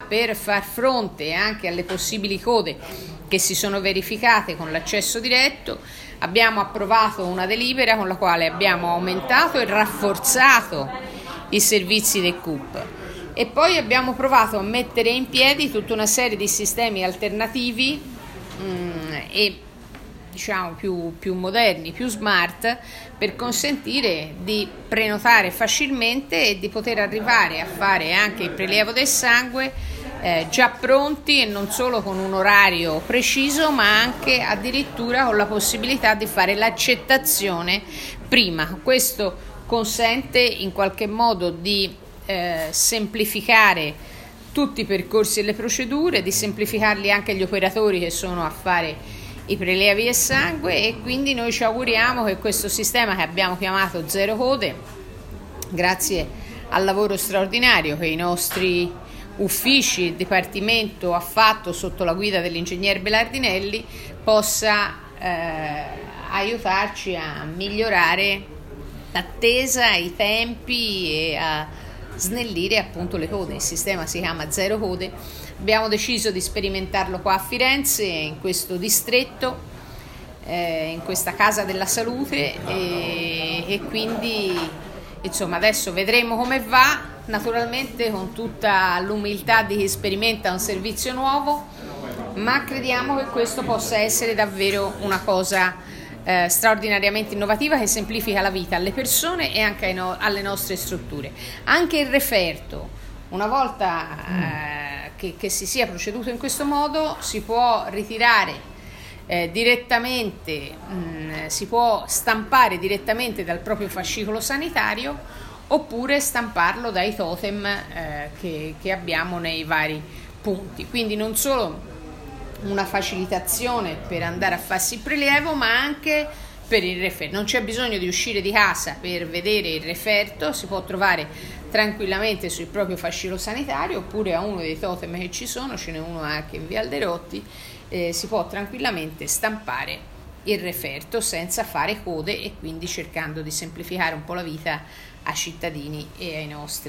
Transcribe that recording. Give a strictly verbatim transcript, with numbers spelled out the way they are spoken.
per far fronte anche alle possibili code che si sono verificate con l'accesso diretto, abbiamo approvato una delibera con la quale abbiamo aumentato e rafforzato i servizi del C U P e poi abbiamo provato a mettere in piedi tutta una serie di sistemi alternativi mh, e diciamo più, più moderni, più smart, per consentire di prenotare facilmente e di poter arrivare a fare anche il prelievo del sangue eh, già pronti, e non solo con un orario preciso, ma anche addirittura con la possibilità di fare l'accettazione prima. Questo consente in qualche modo di eh, semplificare tutti i percorsi e le procedure, di semplificarli anche agli operatori che sono a fare i prelievi e sangue, e quindi noi ci auguriamo che questo sistema, che abbiamo chiamato Zero Code, grazie al lavoro straordinario che i nostri uffici, il Dipartimento ha fatto sotto la guida dell'ingegner Belardinelli, possa eh, aiutarci a migliorare l'attesa, i tempi e a snellire appunto le code. Il sistema si chiama Zero Code. Abbiamo deciso di sperimentarlo qua a Firenze, in questo distretto, eh, in questa casa della salute, e, e quindi insomma adesso vedremo come va, naturalmente con tutta l'umiltà di chi sperimenta un servizio nuovo, ma crediamo che questo possa essere davvero una cosa eh, straordinariamente innovativa, che semplifica la vita alle persone e anche ai no- alle nostre strutture. Anche il referto, una volta eh, che, che si sia proceduto in questo modo, si può ritirare eh, direttamente, mh, si può stampare direttamente dal proprio fascicolo sanitario, oppure stamparlo dai totem eh, che, che abbiamo nei vari punti. Quindi non solo una facilitazione per andare a farsi il prelievo, ma anche per il referto. Non c'è bisogno di uscire di casa per vedere il referto, si può trovare tranquillamente sul proprio fascicolo sanitario, oppure a uno dei totem che ci sono, ce n'è uno anche in via Alderotti, eh, si può tranquillamente stampare il referto senza fare code, e quindi cercando di semplificare un po' la vita ai cittadini e ai nostri